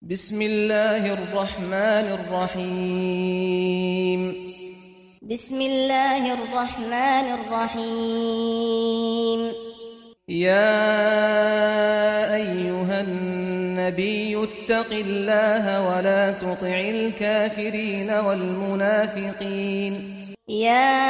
بسم الله الرحمن الرحيم بسم الله الرحمن الرحيم يا أيها النبي اتق الله ولا تطع الكافرين والمنافقين يا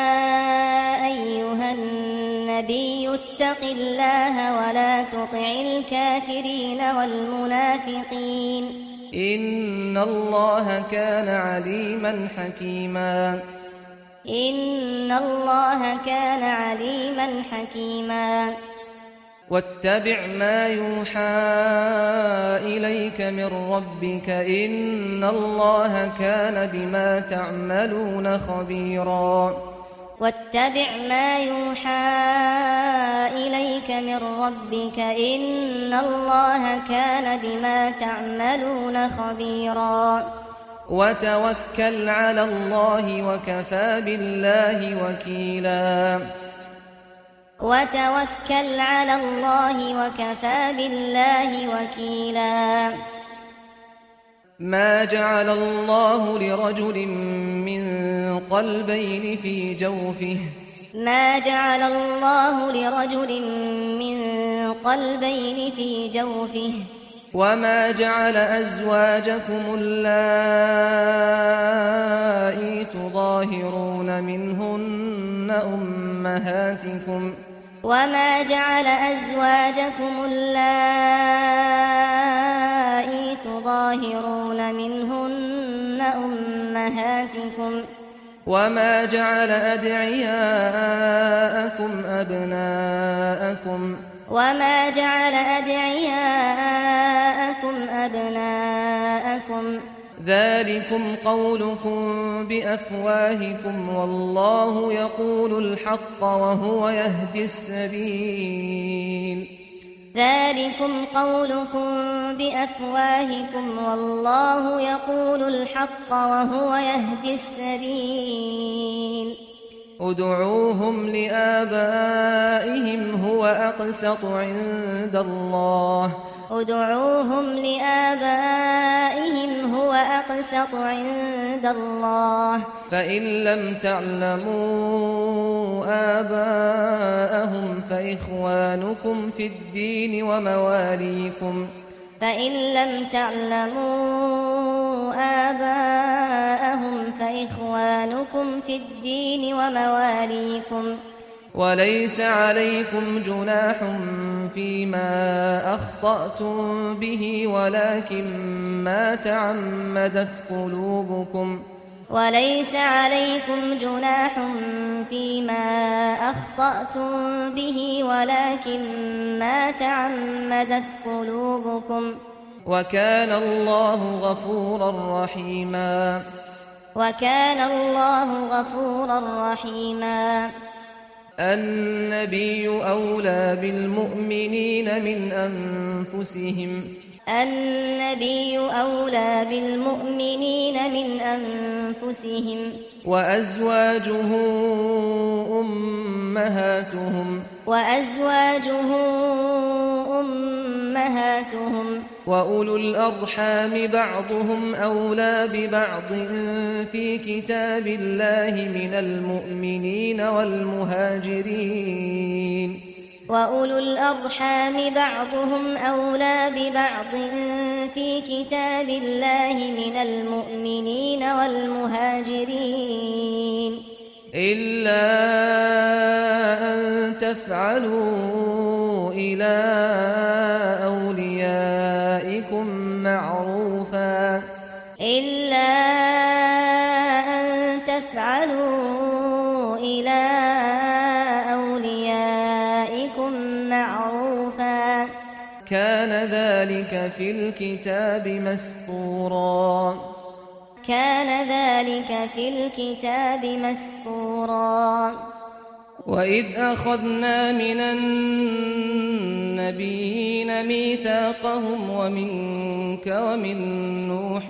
أيها النبي اتق الله ولا تطع الكافرين والمنافقين إن الله كان عليما حكيما إن الله كان عليما حكيما واتبع ما يوحى إليك من ربك إن الله كان بما تعملون خبيرا واتبع ما يوحى إليك من ربك إن الله كان بما تعملون خبيرا وتوكل على الله وكفى بالله وكيلا وتوكل على الله وكفى بالله وكيلا ما جعل الله لرجل من قلبين في جوفه ما جعل الله لرجل من قلبين في جوفه وما جعل أزواجكم اللائي تظاهرون منهن أمهاتكم وما جعل أزواجكم اللائي تظاهرون منهن أمهاتكم وما جعل أدعياءكم أبناءكم وما جعل أدعياءكم أبناءكم ذلكم قولكم بأفواهكم والله يقول الحق وهو يهدي السبيل ذلكم قولكم بأفواهكم والله يقول الحق وهو يهدي السبيل ادعوهم لآبائهم هو أقسط عند الله ادعوهم لآبائهم هو أقسط عند الله فإن لم تعلموا آباءهم فإخوانكم في الدين ومواليكم فإن لم تعلموا آباءهم فإخوانكم في الدين ومواليكم وليس عليكم جناح فيما أخطأتم به ولكن ما تعمدت قلوبكم وليس عليكم جناح فيما أخطأتم به ولكن ما تعمدت قلوبكم وكان الله غفورا رحيما وكان الله غفورا رحيما النبي أولى بالمؤمنين من أنفسهم النبي أولى بالمؤمنين من أنفسهم وأزواجه أمهاتهم وأولو الأرحام بعضهم أولى ببعض في كتاب الله من المؤمنين والمهاجرين وأولو الأرحام بعضهم أولى ببعض في كتاب الله من المؤمنين والمهاجرين إلا أن تفعلوا إلى أوليائكم معروفا إلا أن تفعلوا إلى أوليائكم معروفا كان ذلك في الكتاب مسطورا كان ذلك في الكتاب مسطورا وإذ أخذنا من النبيين ميثاقهم ومنك ومن نوح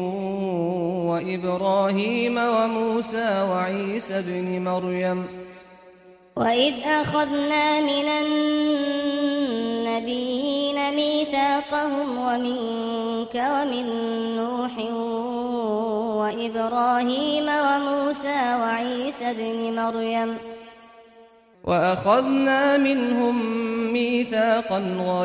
وإبراهيم وموسى وعيسى ابن مريم وإذ أخذنا من النبيين النبيين ميثاقهم ومنك ومن نوح وإبراهيم وموسى وعيسى ابن مريم وأخذنا منهم ميثاقا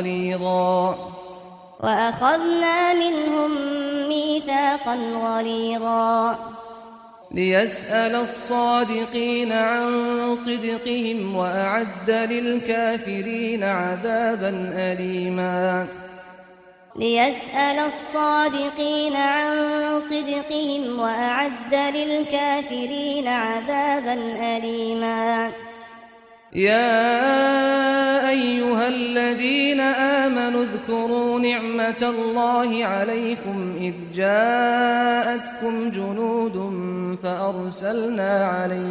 غليظا ليسأل الصادقين عن صدقهم وأعد للكافرين عذابا أليما يا أيها الذين آمنوا اذكروا نعمة الله عليكم إذ جاءتكم جنود فأرسلنا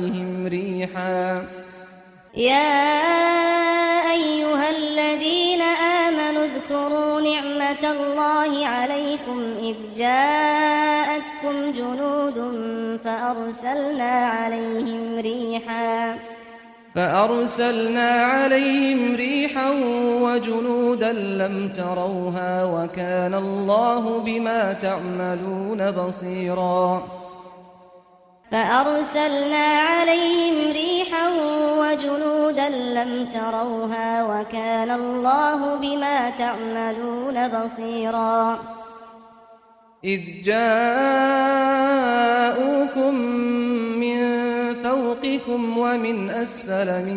عليهم ريحا وجنودا لم تروها وكان الله بما تعملون بصيرا إذ جاءوكم من فوقكم ومن أسفل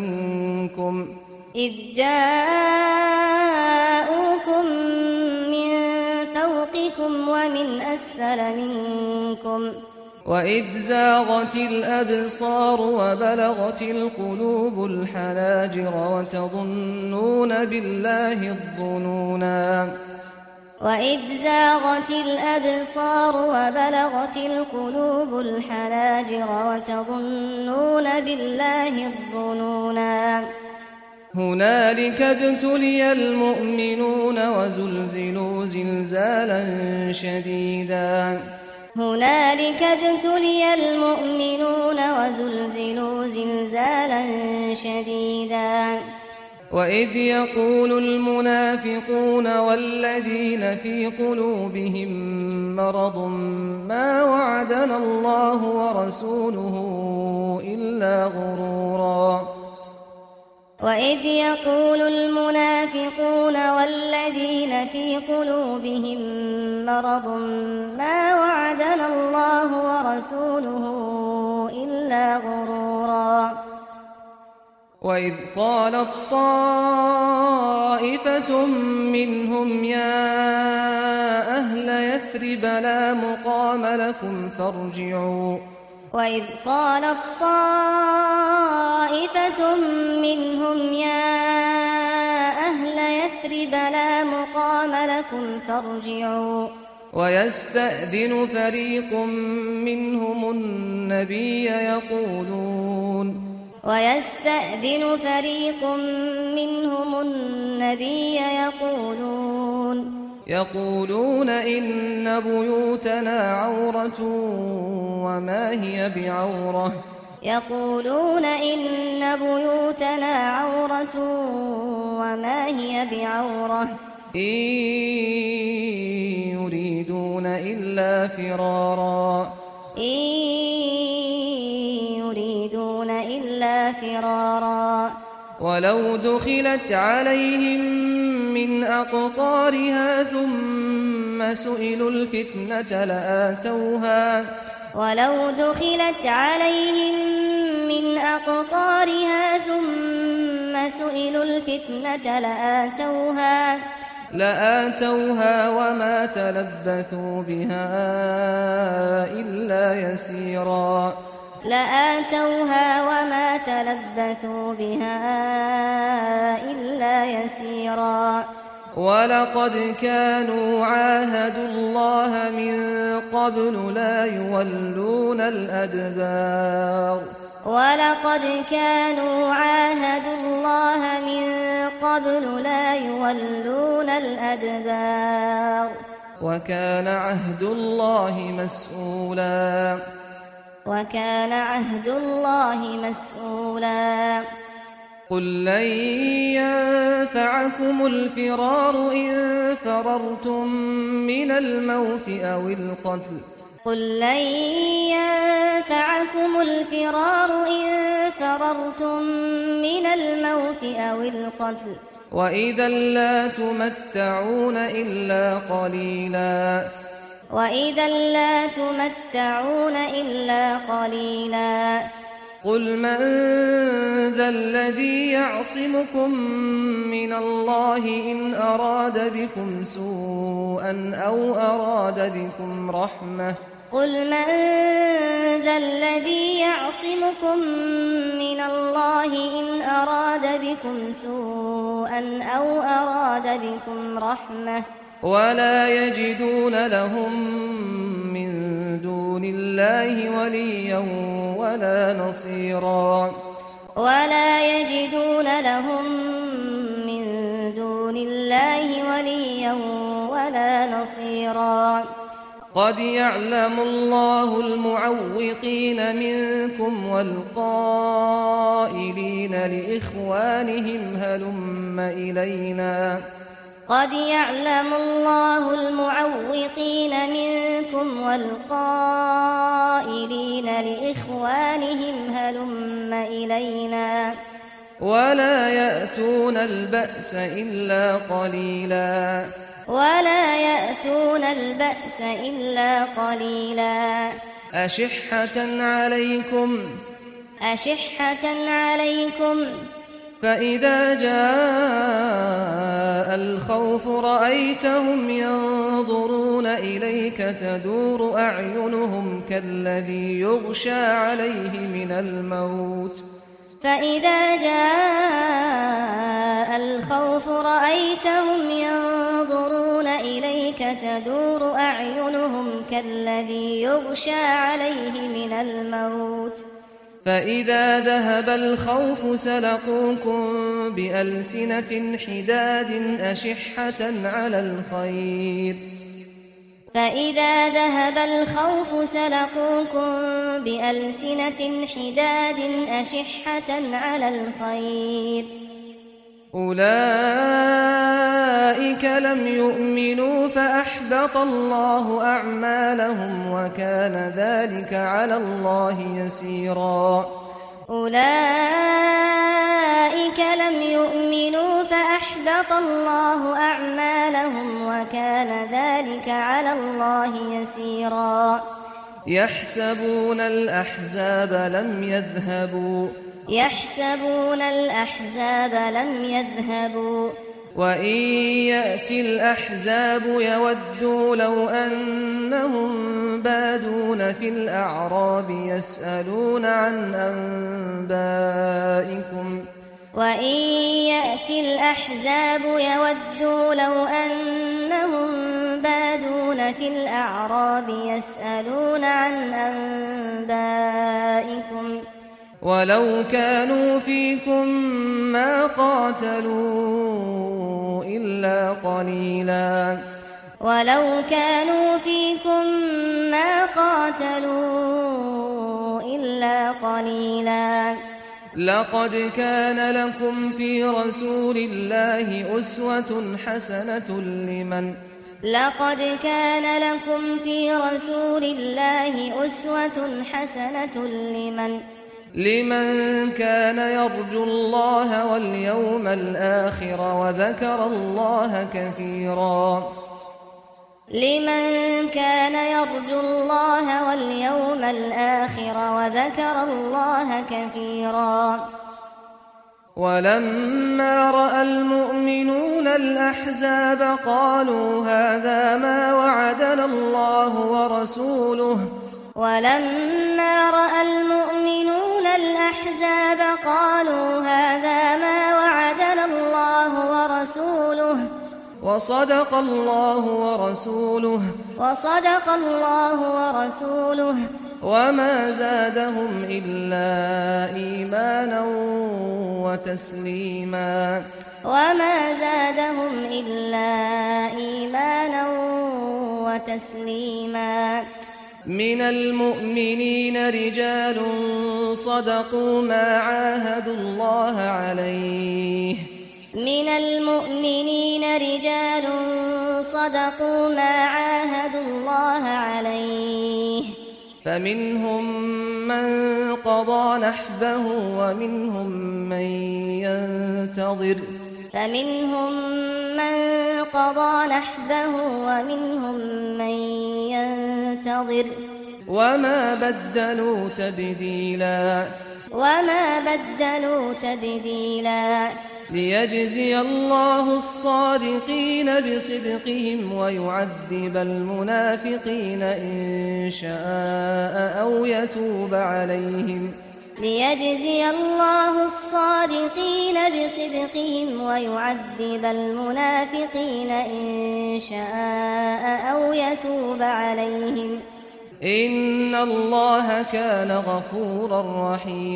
منكم وإذ زاغت الأبصار وبلغت القلوب الحناجر وتظنون بالله الظنونا هنالك ابتلي المؤمنون وزلزلوا زلزالا شديدا وإذ يقول المنافقون والذين في قلوبهم مرض ما وعدنا الله ورسوله إلا غرورا وإذ قالت طائفة منهم يا أهل يثرب لا مقام لكم فارجعوا ويستأذن فريق منهم النبي يقولون إن بيوتنا عورة وما هي بعورة إن يريدون إلا فرارا ولو دخلت عليهم من أقطارها ثم سئلوا الفتنة لآتوها وما تلبثوا بها إلا يسيرا ولقد كانوا عاهدوا الله من قبل لا يولون الأدبار وكان عهد الله مسؤولا قل لن ينفعكم الفرار إن فررتم من الموت أو القتل قل لن ينفعكم الفرار إن فررتم من الموت أو القتل وإذا لا تمتعون إلا قليلا وإذا لا تمتعون إلا قليلا قل من ذا الذي يعصمكم من الله إن أراد بكم سوءا أو أراد بكم رحمة قل من ذا الذي يعصمكم من الله إن أراد بكم سوءا أو أراد بكم رحمة ولا يجدون لهم من دون الله وليا ولا نصيرا ولا يجدون لهم من دون الله وليا ولا نصيرا قد يعلم الله المعوقين منكم والقائلين لإخوانهم هلم إلينا قد يعلم الله المعوقين منكم والقائلين لإخوانهم هلم إلينا ولا يأتون البأس إلا قليلا ولا يأتون البأس إلا قليلا أشحة عليكم فإذا جاء الخوف رأيتهم ينظرون إليك تدور أعينهم كالذي يغشى عليه من الموت فإذا جاء الخوف رأيتهم ينظرون إليك تدور أعينهم كالذي يغشى عليه من الموت فإذا ذهب الخوف سلقوكم بألسنة حداد أشحة على الخير فإذا ذهب الخوف سلقوكم بألسنة حداد أشحة على الخير أولئك لم يؤمنوا فأحبط الله أعمالهم وكان ذلك على الله يسيرا أولئك لم يؤمنوا فأحبط الله أعمالهم وكان ذلك على الله يسيرا يحسبون الأحزاب لم يذهبوا وإن يأتي الأحزاب يودوا لو أنهم بادون في الأعراب يسألون عن أنبائكم وإن يأتي الأحزاب يودوا لو أنهم بادون في الأعراب يسألون عن أنبائكم ولو كانوا فيكم ما قاتلوا إلا قليلا ولو كانوا فيكم ما قاتلوا إلا قليلا لقد كان لكم في رسول الله أسوة حسنة لمن كان يرجو الله واليوم الآخر وذكر الله كثيرا ولما رأى المؤمنون الأحزاب قالوا هذا ما وعدنا الله ورسوله وصدق الله ورسوله وما زادهم إلا إيمانا وتسليما من المؤمنين رجال صدقوا ما عاهدوا الله عليه من المؤمنين رجال صدقوا ما عاهدوا الله عليه فمنهم من قضى نحبه ومنهم من ينتظر وما بدلوا تبديلا ليجزي الله الصادقين بصدقهم ويعذب المنافقين إن شاء أو يتوب عليهم ليجزي الله الصادقين بصدقهم ويعذب المنافقين إن شاء أو يتوب عليهم إن الله كان غفورا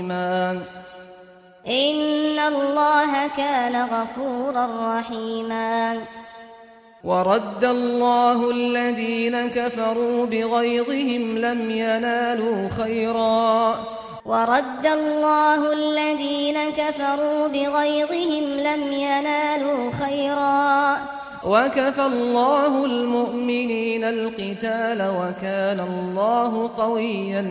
رحيما ورد الله الذين كفروا بغيظهم لم ينالوا خيرا وكفى الله المؤمنين القتال وكان الله قويا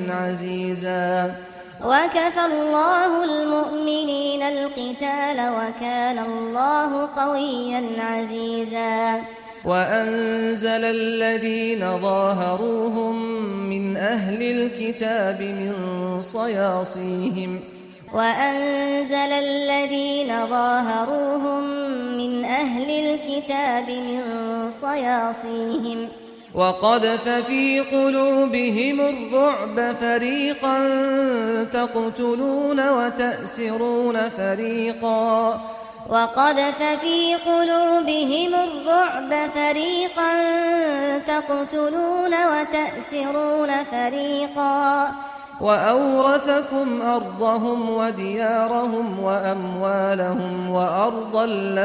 عزيزا وأنزل الذين ظاهروهم من أهل الكتاب من صياصيهم وقذف في قلوبهم الرعب فريقا تقتلون وتأسرون فريقا وأورثكم أرضهم وديارهم وأموالهم وأرضا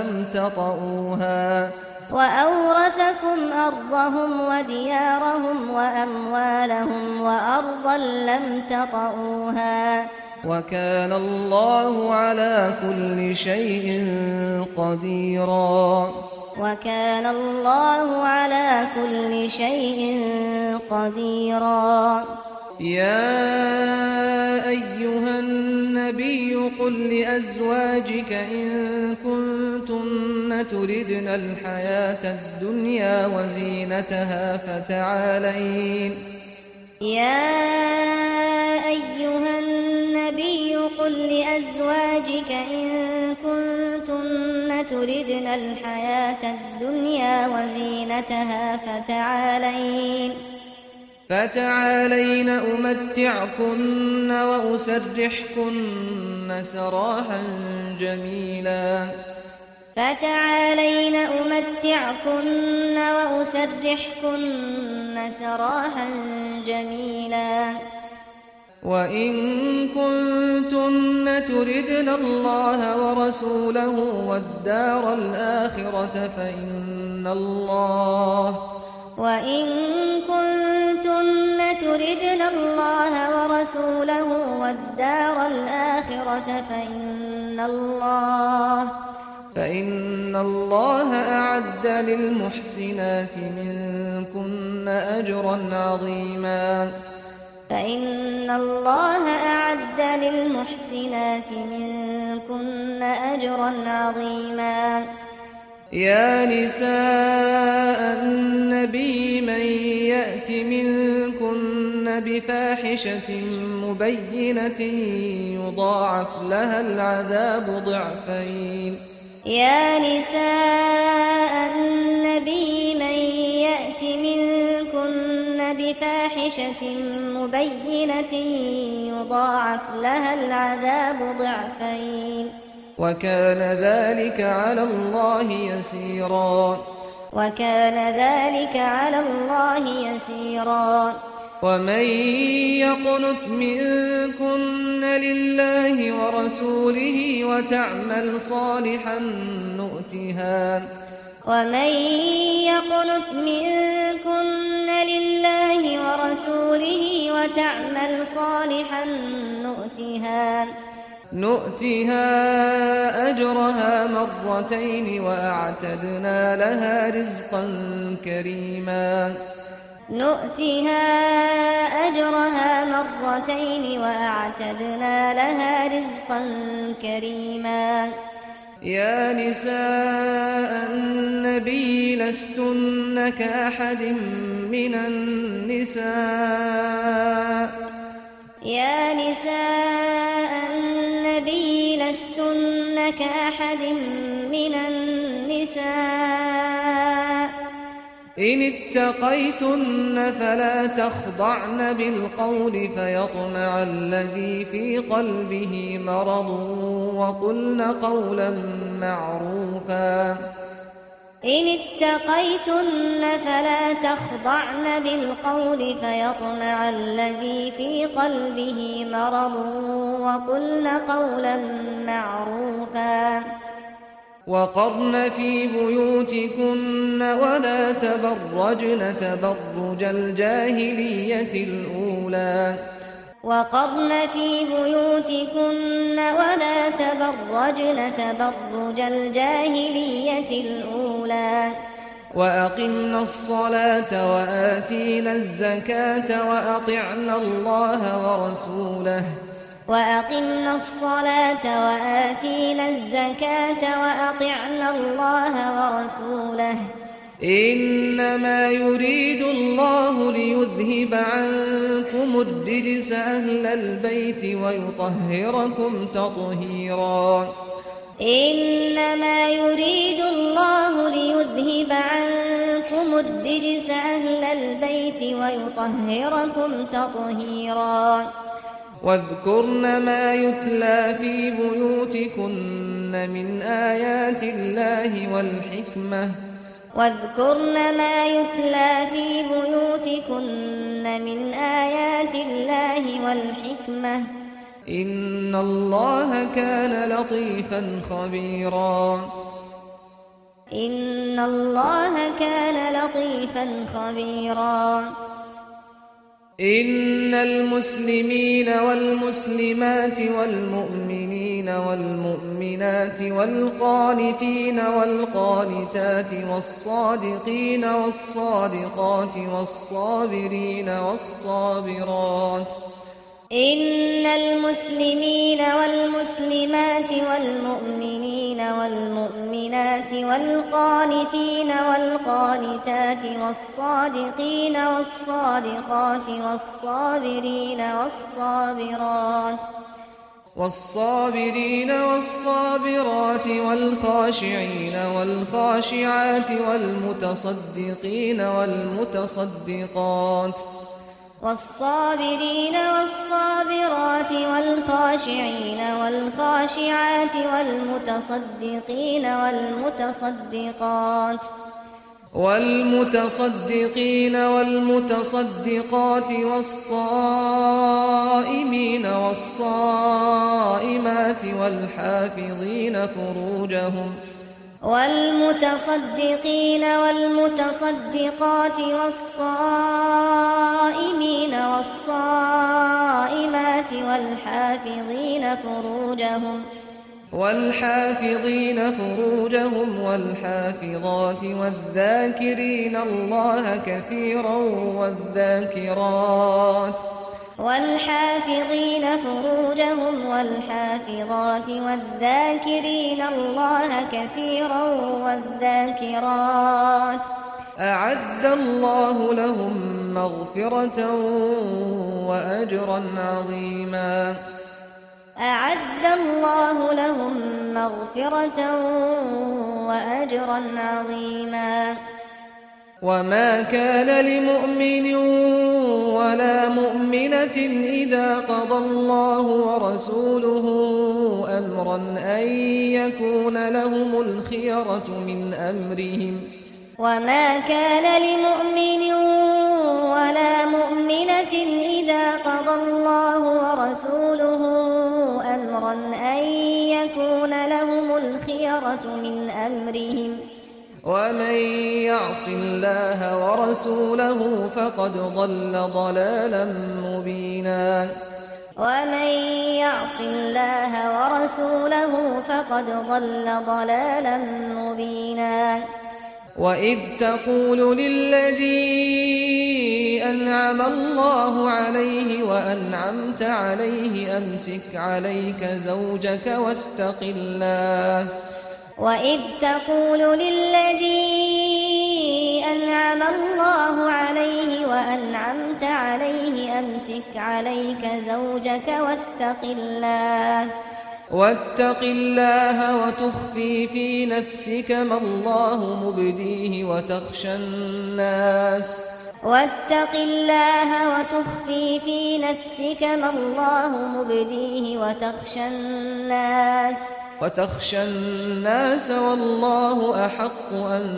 لم تطئوها وكان الله على كل شيء قديرا يا أيها النبي قل لأزواجك إن كنتن تردن الحياة الدنيا وزينتها فتعالين أمتعكن وأسرحكن سراحا جميلا وإن كنتن تردن الله ورسوله والدار الآخرة فإن الله أعد للمحسنات منكن أجرا عظيما يا نساء النبي من يأت منكن بفاحشة مبينة يضاعف لها العذاب ضعفين وكان ذلك على الله يسيرا ومن يقنت منكن لله ورسوله وتعمل صالحا نؤتها ورسوله وتعمل صالحا نؤتها أجرها مرتين وأعتدنا لها رزقا كريما نؤتها أجرها مرتين وأعتدنا لها رزقا كريما يا نساء النبي لستن كأحد من النساء يا نساء النبي لستن كأحد من النساء إن اتقيتن فلا تخضعن بالقول فيطمع الذي في قلبه مرض وقلن قولا معروفا إن اتقيتن فلا تخضعن بالقول فيطمع الذي في قلبه مرض وقلن قولا معروفا وقرن في بيوتكن ولا تبرجن تبرج الجاهلية الأولى وقرن في بيوتكن ولا تبرجن تبرج الجاهلية الأولى وأقمنا الصلاة وآتينا الزكاة وأطعنا الله ورسوله وأقمنا الصلاة وآتينا الزكاة وأطعنا الله ورسوله إنما يريد الله ليذهب عنكم الرجس أهل البيت ويطهركم تطهيرا إنما يريد الله ليذهب عنكم الرجس أهل البيت ويطهركم تطهيرا واذكرن ما يتلى في بيوتكن من آيات الله والحكمة واذكرن ما يتلى في بيوتكن من آيات الله والحكمة إن الله كان لطيفا خبيرا إن الله كان لطيفا خبيرا إن المسلمين والمسلمات والمؤمنين والمؤمنات والقانتين والقانتات والصادقين والصادقات والصابرين والصابرات إن المسلمين والمسلمات والمؤمنين والمؤمنات والقانتين والقانتات والصادقين والصادقات والصابرين والصابرات والخاشعين والخاشعات والمتصدقين والمتصدقات والصابرين والصابرات والخاشعين والخاشعات والمتصدقين والمتصدقين والمتصدقات والصائمين والصائمات والمتصدقين والمتصدقات والصائمين والصائمات والحافظين فروجهم والحافظات والذاكرين الله كثيرا والذاكرات والحافظين فروجهم والحافظات والذاكرين الله كثيرا والذاكرات أعد الله لهم مغفرة وأجرا عظيما أعد الله لهم مغفرة وأجرا عظيما وما كان لمؤمن ولا مؤمنة إذا قضى الله ورسوله أمرا أن يكون لهم الخيرة من أمرهم وما كان لمؤمن ولا مؤمنة إذا قضى الله ورسوله أمرا أن يكون لهم الخيرة من أمرهم ومن يعص الله ورسوله فقد ضل ضلالا مبينا ومن يعص الله ورسوله فقد ضل ضلالا مبينا وإذ تقول للذي أنعم الله عليه وأنعمت عليه أمسك عليك زوجك واتق الله وإذ تقول للذي أنعم الله عليه وأنعمت عليه أمسك عليك زوجك واتق الله وتخفي في نفسك ما الله مبديه وتخشى الناس وتخشى الناس والله أحق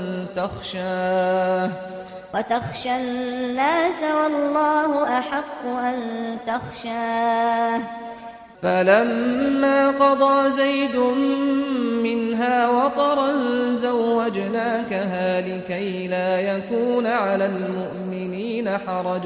أن تخشاه فلما قضى زيد منها وطرا زوجناكها لكي لا يكون على المؤمنين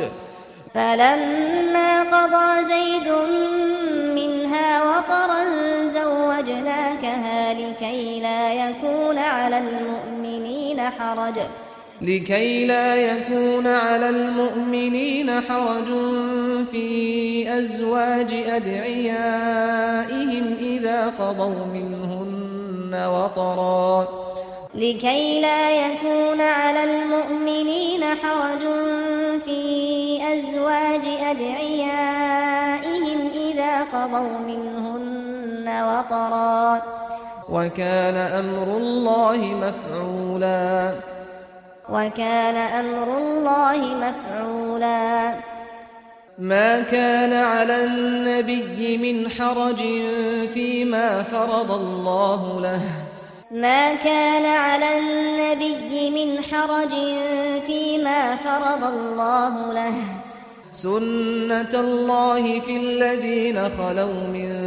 حرج في أزواج أدعيائهم إذا قضوا منهن وطرا وكان أمر الله مفعولا ما كان على النبي من حرج فيما فرض الله له سنة الله في الذين خلوا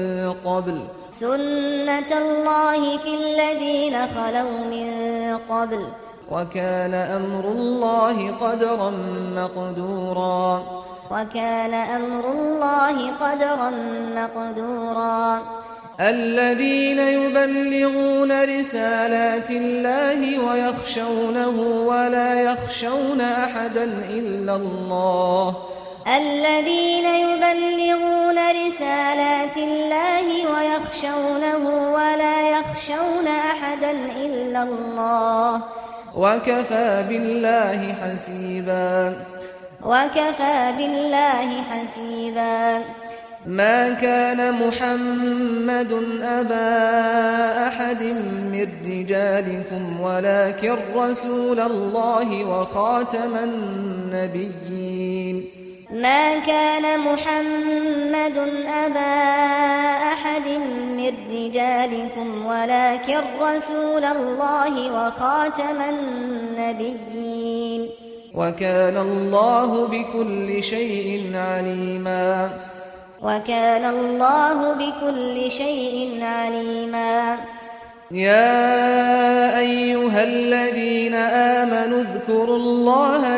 من قبل وكان أمر الله قدرا مقدورا الذين يبلغون رسالات الله ويخشونه ولا يخشون أحدا إلا الله وكفى بالله حسيبا ما كان محمد أبا أحد من رجالكم ولكن رسول الله وخاتم النبيين وكان الله بكل شيء عليما يا أيها الذين آمنوا اذكروا الله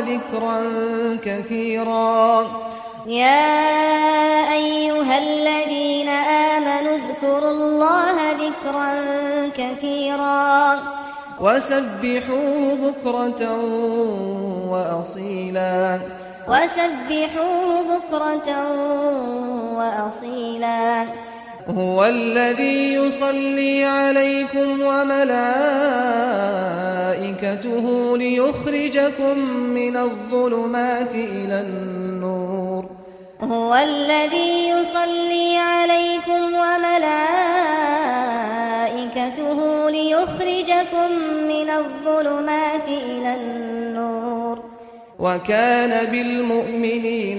ذكرا كثيرا وسبحوه بكرة وأصيلا هو الذي يصلي عليكم وملائكته ليخرجكم من الظلمات إلى النور وكان بالمؤمنين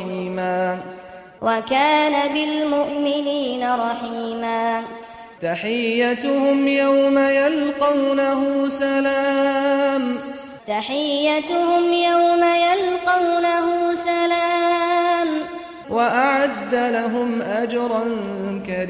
رحيما تحيتهم يوم يلقونه سلام وأعد لهم أجرا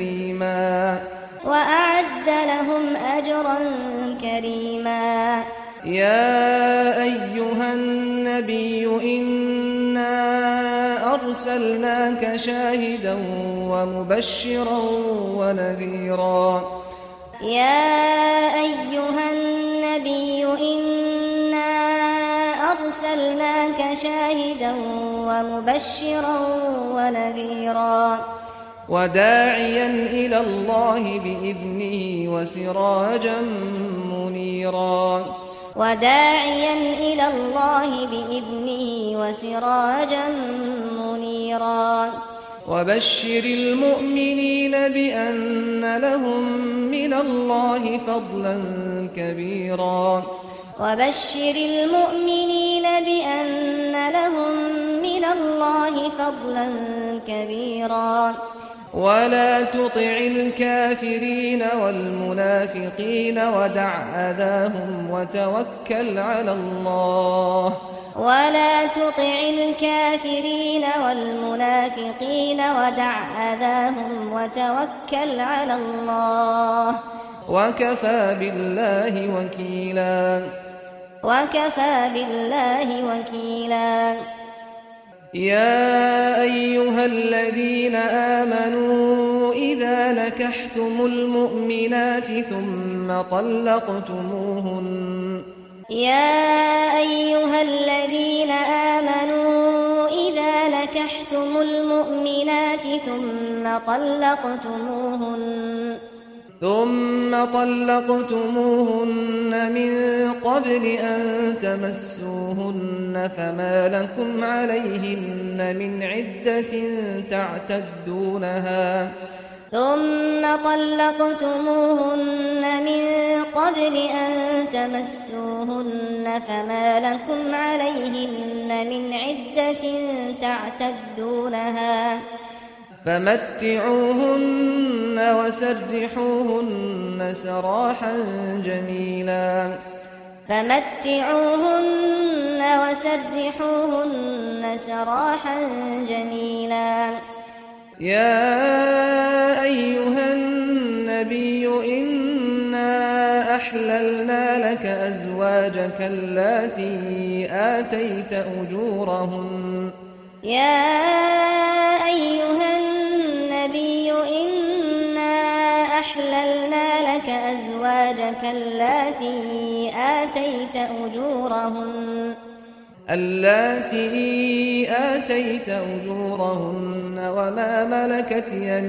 كريما يا أيها النبي إنا أرسلناك شاهدا ومبشرا ونذيرا يا أيها النبي إنا أرسلناك شاهدا ومبشرا ونذيرا وداعيا إلى الله بإذنه وسراجا منيرا وداعيا إلى الله بإذنه وسراجا منيرا وبشر المؤمنين بأن لهم من الله فضلا كبيرا وبشر المؤمنين بأن لهم من الله فضلا كبيرا ولا تطع الكافرين والمنافقين ودع أذاهم وتوكل على الله ولا تطع الكافرين والمنافقين ودع أذاهم وتوكل على الله وكفى بالله وكيلا وكفى بالله وكيلا يا أيها الذين آمنوا إذا نكحتم المؤمنات ثم طلقتموهن يا أيها الذين آمنوا إذا نكحتم المؤمنات ثم طلقتموهن من قبل أن تمسوهن فما لكم عليهن من عدة تعتدونها ثم طلقتموهن من قبل أن تمسوهن فما لكم عليهن من عدة تعتدونها فمتعوهن وسرحوهن سراحا جميلا فمتعوهن وسرحوهن سراحا جميلا يا أيها النبي إنا أحللنا لك أزواجك اللاتي آتيت أجورهن يا أيها النبي إنا أحللنا لك أزواجك اللاتي آتيت أجورهن وما ملكت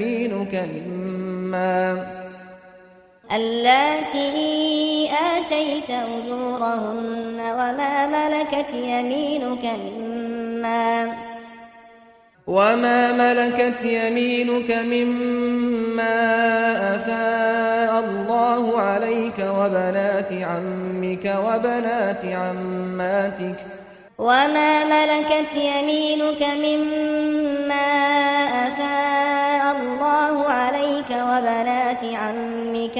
يمينك مما أفاء الله عليك وبنات عمك وبنات عماتك وما ملكت يمينك مما أفاء الله عليك وبنات عمك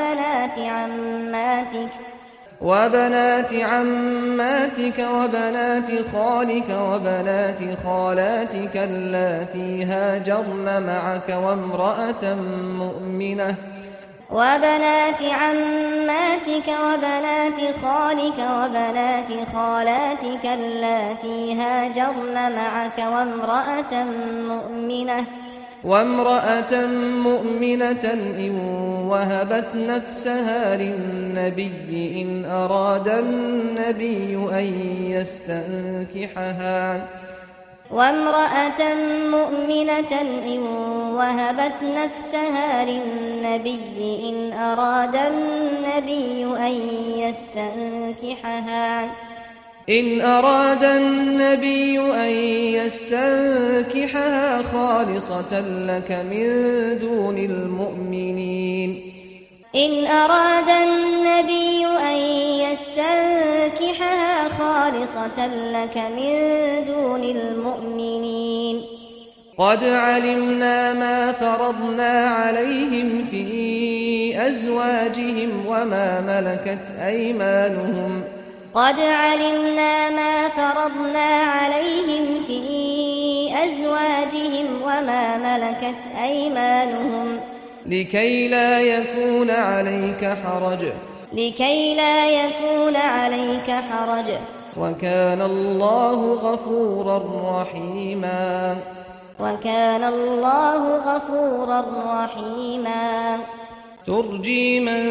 وبنات عماتك وبنات خالك وبنات خالاتك اللاتي هاجرن معك وبنات عماتك وبنات خالك وبنات خالاتك اللاتي هاجرن معك وامرأة مؤمنة إن وهبت نفسها للنبي إن أراد النبي أن يستنكحها خالصة لك من دون المؤمنين إن أراد النبي أن يستنكحها خالصة لك من دون المؤمنين قد علمنا ما فرضنا عليهم في أزواجهم وما ملكت أيمانهم لكي لا يكون عليك حرج لكي لا يكون عليك حرج وكان الله غفورا رحيما وكان الله غفورا رحيما ترجي من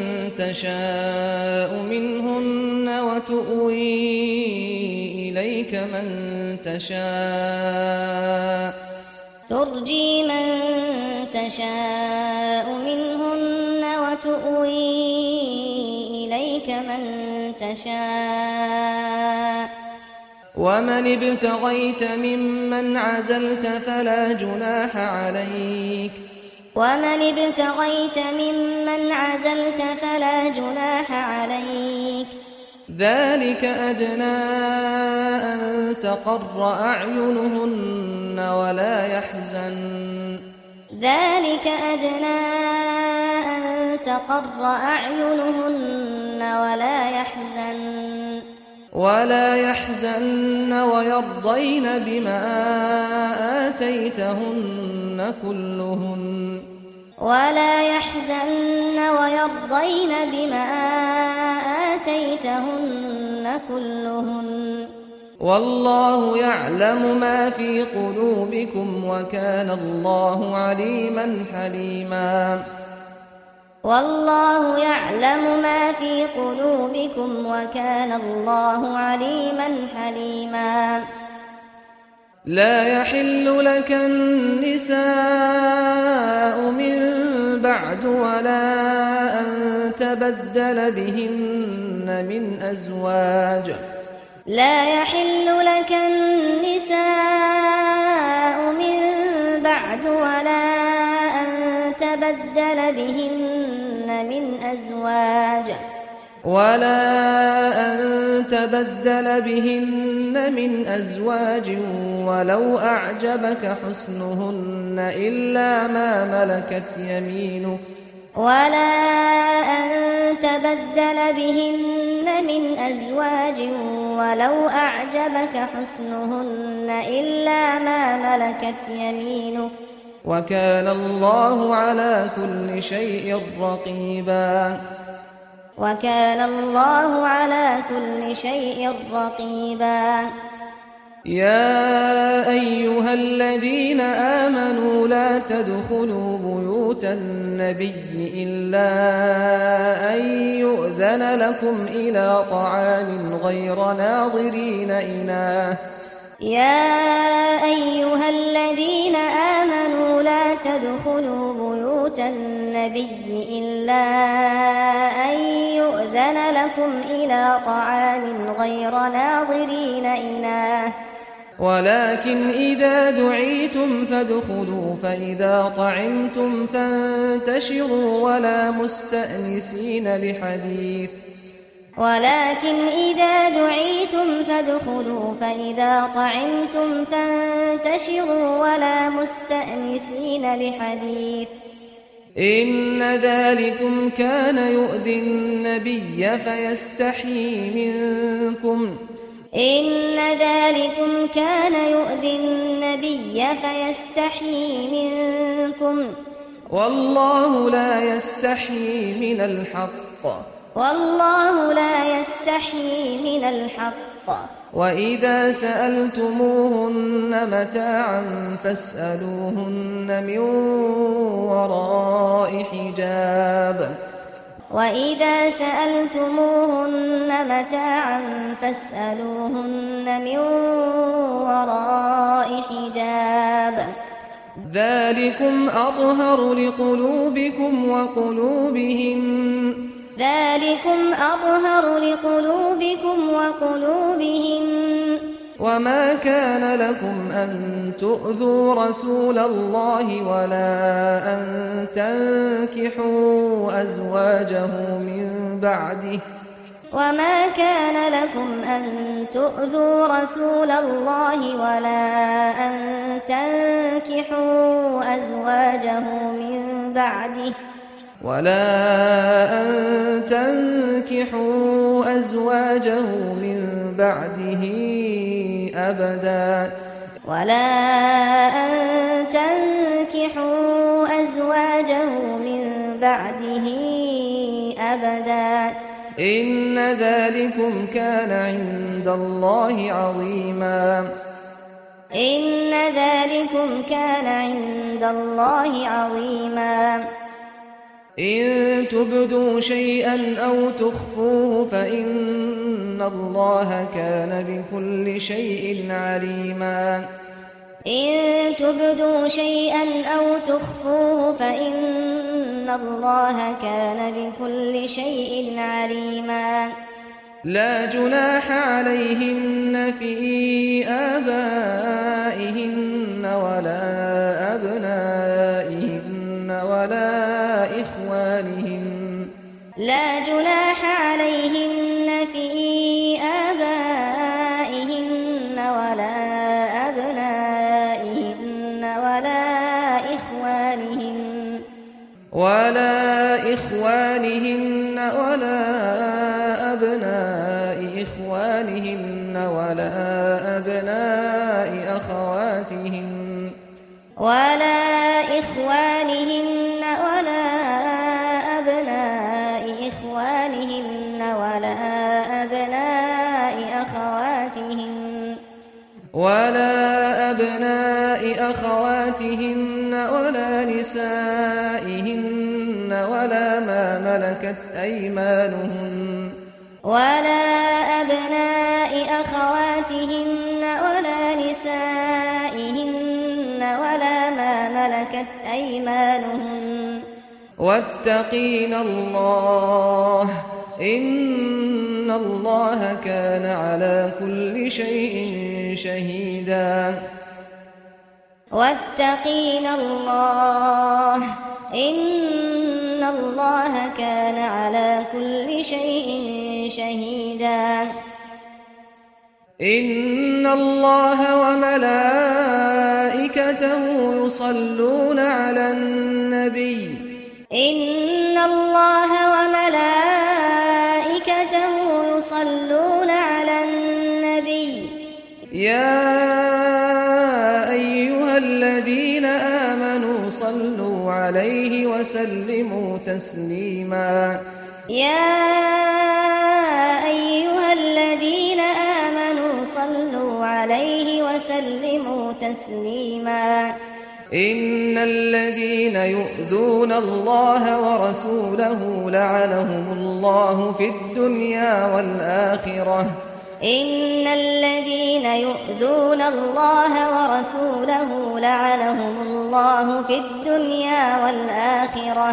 تشاء منهن وتؤوي إليك من تشاء ترجي من تشاء منهن وتؤوي إليك من تشاء ومن ابتغيت ممن عزلت فلا جناح عليك ومن ابتغيت ممن عزلت فلا جناح عليك ذلك أدنى أن تقر أعينهن ولا يحزن ذلك أدنى أن تقر أعينهن ولا يحزن ويرضين بما آتيتهن كلهن والله يعلم ما في قلوبكم وكان الله عليما حليما والله يعلم ما في قلوبكم وكان الله عليما حليما لا يحل لك النساء من بعد ولا أن تبدل بهن من أزواج لا يحل لك النساء من بعد ولا أن تبدل بهن من أزواج ولو أعجبك حسنهن إلا ما ملكت يمينك وكان الله على كل شيء رقيبا يا أيها الذين آمنوا لا تدخلوا بيوت النبي إلا أن يؤذن لكم إلى طعام غير ناظرين إناه يا أيها الذين آمنوا لا تدخلوا بيوت النبي إلا أن يؤذن لكم إلى طعام غير ناظرين إناه ولكن إذا دعيتم فادخلوا فإذا طعمتم فانتشروا ولا مستأنسين لحديث إن ذلكم كان يؤذي النبي فيستحيي منكم والله لا يستحيي من الحق وإذا سألتموهن متاعا فاسألوهن من وراء حجاب ذلكم أطهر لقلوبكم وقلوبهم وما كان لكم أن تؤذوا رسول الله ولا أن تنكحوا أزواجه من بعده أبدا أبدا إن ذلكم كان عند الله عظيما إن ذلكم كان عند الله عظيما إن تبدوا شيئا أو تخفوه فإن الله كان بكل شيء عليما إن تبدوا شيئا أو تخفوه فإن الله كان بكل شيء عليما لا جناح عليهن في آبائهن ولا أبنائهن ولا إخوانهن لا جناح عليهن في آبائهن ولا أبنائهن ولا إخوانهن ولا أبناء إخوانهن ولا أبناء أخواتهن ولا إخوانهن ولا أبناء إخوانهن ولا أبناء أخواتهن ولا أبناء أخواتهن ولا نسائهن ولا ما ملكت أيمانهن ولا أبناء أخواتهن ولا نسائهن ولا ما ملكت أيمانهن واتقين الله إن الله كان على كل شيء شهيدا واتقين الله إن الله كان على كل شيء شهيدا إن الله وملائكته يصلون على النبي إن الله وملائكته يصلون على النبي يا أيها الذين آمنوا صلوا عليه وسلموا تسليما يا أيها الذين آمنوا صلوا عليه وسلموا تسليما إن الذين يؤذون الله ورسوله لعنهم الله في الدنيا والآخرة إن الذين يؤذون الله ورسوله لعنهم الله في الدنيا والآخرة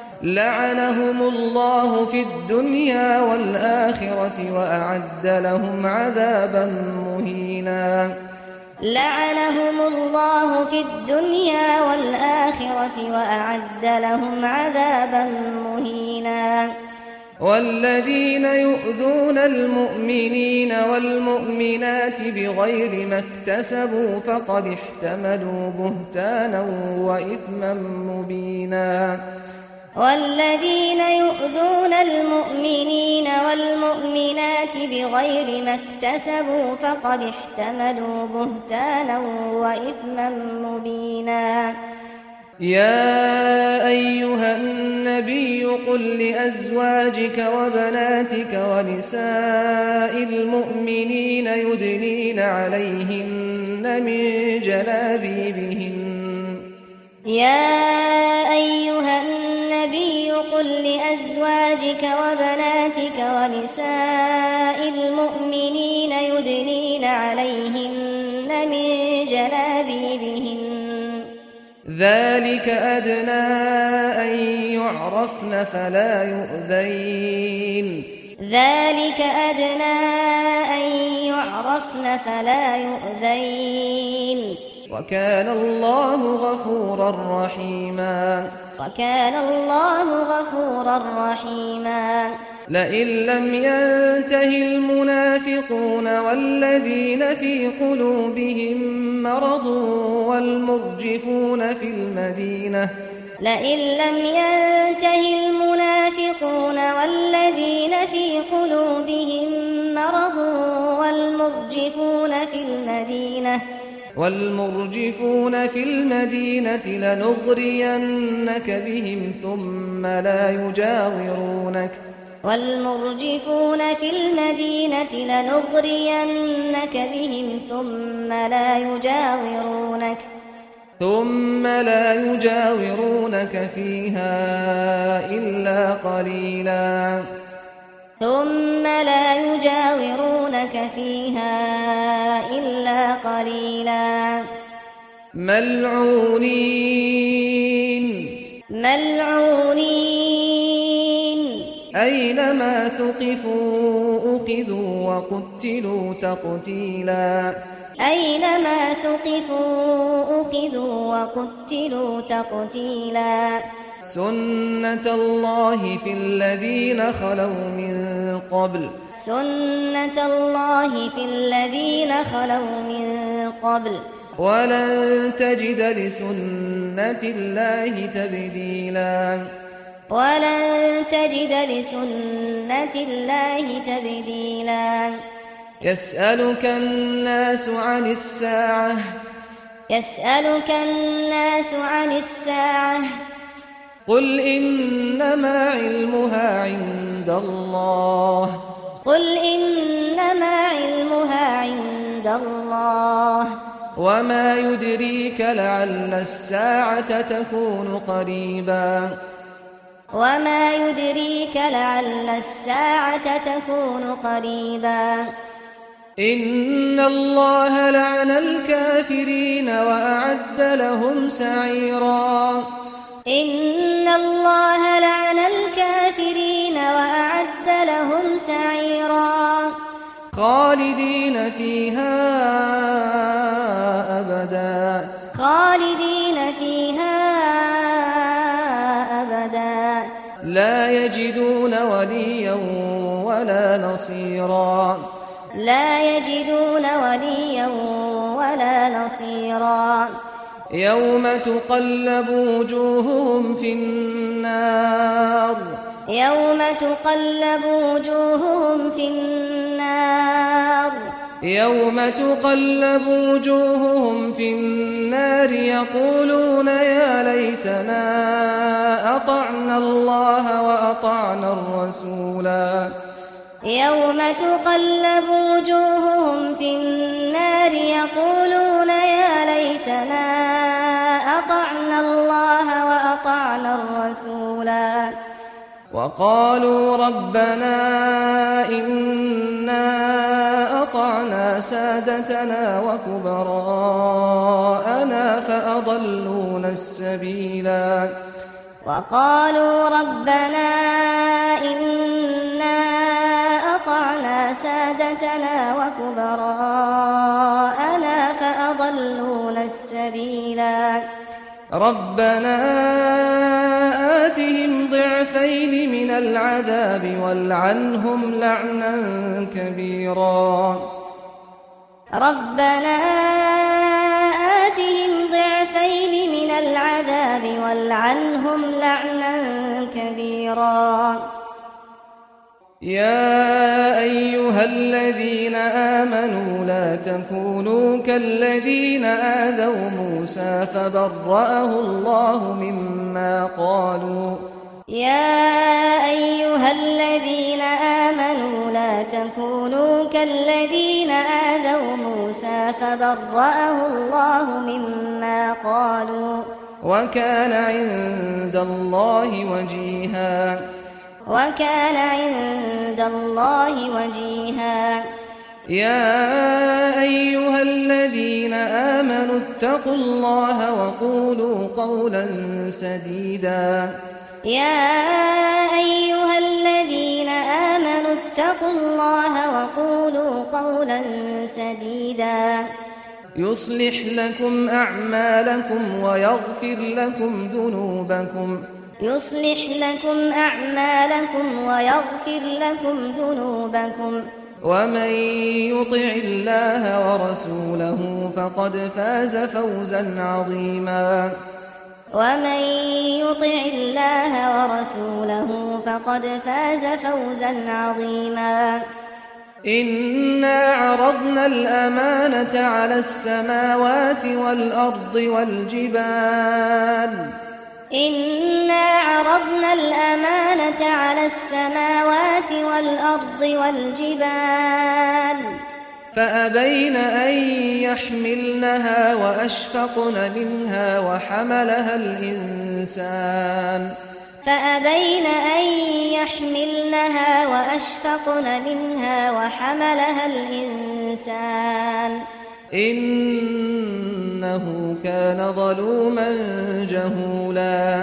وأعد لهم عذابا مهينا لعنهم الله في الدنيا والآخرة وأعد لهم عذابا مهينا والذين يؤذون المؤمنين والمؤمنات بغير ما اكتسبوا فقد احتملوا بهتانا وإثما مبينا والذين يؤذون المؤمنين والمؤمنات بغير ما اكتسبوا فقد احتملوا بهتانا وإثما مبينا يا أيها النبي قل لأزواجك وبناتك ونساء المؤمنين يدنين عليهن من جلابيبهن يا أيها النبي قل لأزواجك وبناتك ونساء المؤمنين يدنين عليهن من جلابيبهن ذلك أدنى أن يعرفن فلا يؤذين ذلك أدنى أن يعرفن فلا يؤذين وكان الله غفورا رحيما وكان الله غفورا رحيما لئن لم ينته المنافقون والذين في قلوبهم مرض والمرجفون في المدينة لئن لم ينته المنافقون والذين في قلوبهم مرض والمرجفون في المدينة والمرجفون في المدينة لنغرينك بهم ثم لا يجاورونك والمرجفون في المدينة لنغرينك بهم ثم لا يجاورونك فيها إلا قليلا ملعونين أينما ثقفوا أخذوا وقتلوا تقتيلا سنة الله في الذين خلوا من قبل ولن تجد لسنة الله تبديلا يسألك الناس عن الساعة قل إنما علمها عند الله وما يدريك لعل الساعة تكون قريبا إن الله لعن الكافرين وأعد لهم سعيرا خالدين فيها أبدا لا يجدون وليا ولا نصيرا يوم تقلب وجوههم في النار يقولون يا ليتنا أطعنا الله وأطعنا الرسولا وقالوا ربنا إنا أطعنا سادتنا وكبراءنا فأضلونا السبيلا ربنا آتهم ضعفين من العذاب والعنهم لعنا كبيرا يا أيها الذين آمنوا لا تكونوا كالذين آذوا موسى فبرأه الله مما قالوا وكان عند الله وجيها يا أيها الذين آمنوا اتقوا الله وقولوا قولا سديدا يصلح لكم أعمالكم ويغفر لكم ذنوبكم ومن يطع الله ورسوله فقد فاز فوزا عظيما إنا عرضنا الأمانة على السماوات والأرض والجبال إنا عرضنا الأمانة على السماوات والأرض والجبال فأبين أن يحملنها وأشفقن منها وحملها الإنسان فأبين أن يحملنها وأشفقن منها وحملها الإنسان إنه كان ظلوما جهولا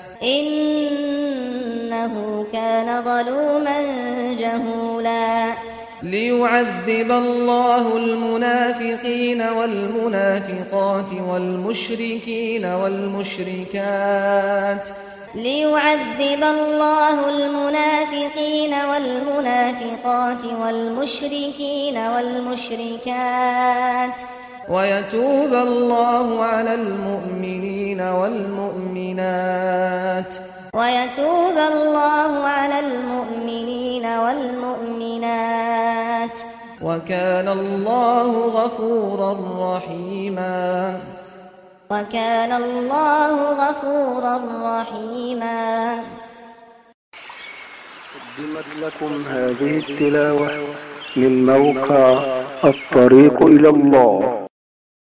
إنه كان ظلوما جهولا ليعذب الله المنافقين والمنافقات والمشركين والمشركات ليعذب الله المنافقين والمنافقات والمشركين والمشركات ويتوب الله على المؤمنين والمؤمنات ويتوب الله على المؤمنين والمؤمنات وكان الله غفورا رحيما وكان الله غفورا رحيما. قدمت لكم هذه التلاوة من موقع الطريق إلى الله.